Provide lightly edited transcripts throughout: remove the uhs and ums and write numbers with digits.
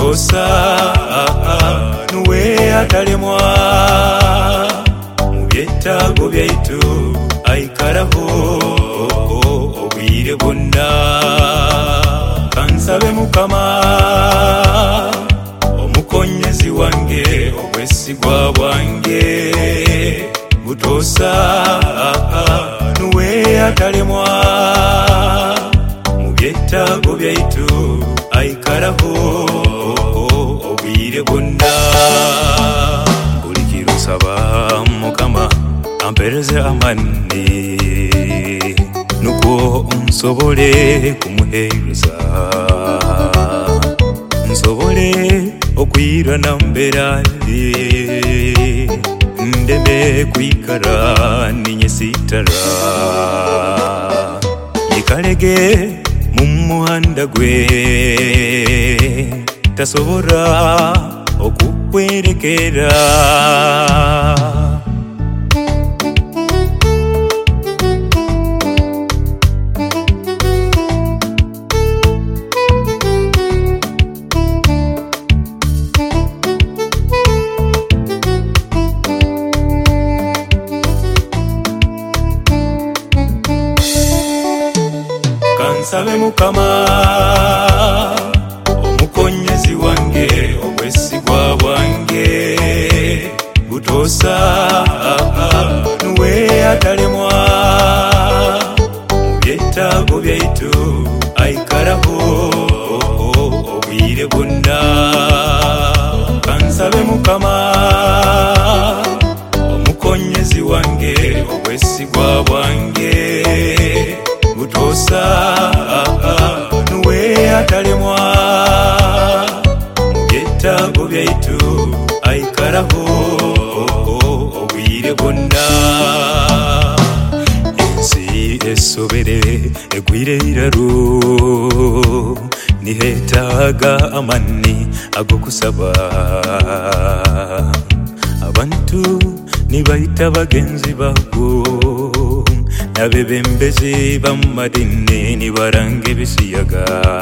butosa nuwe atalemwa mu byetaago byaitu aikalaho obwire bwonna kansabe mukama omukonyezi wange obwesigwa bwange butosa nuwe atalemwa mu byetaago byaitu aikalaho obwire bwonna buli kiro nsaba mukama ampereze amani nuko nsobole kumuheereza nsobole okuyira na mbeera ndeme kwikara ninyesitara nikalege mu muhanda gwe tasobora okukwerekera kansabe mukama omukonyezi wange obwesigwa bwange butosa nuwe atalemwa mu byetaago byaitu aikalaho obwire bwonna kansabe mukama omukonyezi wange obwesigwa bwange butosa nuwe atalemwa mu byetaago byaitu aikalaho obwire bwonna ensi esobere egwire iraro nihetaaga amani agokusaba abantu nibayita bagenzi babo nabebembezi bamumadini nibarange bisiyaga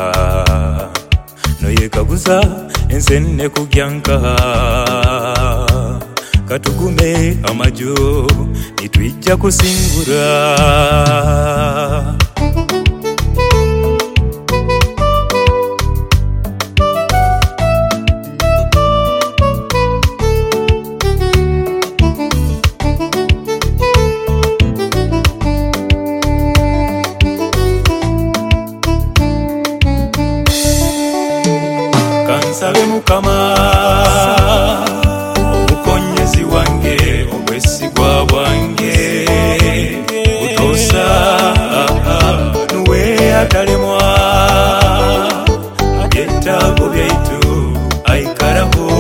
noyekaguza ensenne kugyanka katugume amajo nitwijja kusingura kansabe mukama omukonyezi wange obwesigwa bwange butosa nuwe atalemwa mu byetaago byaitu aikalaho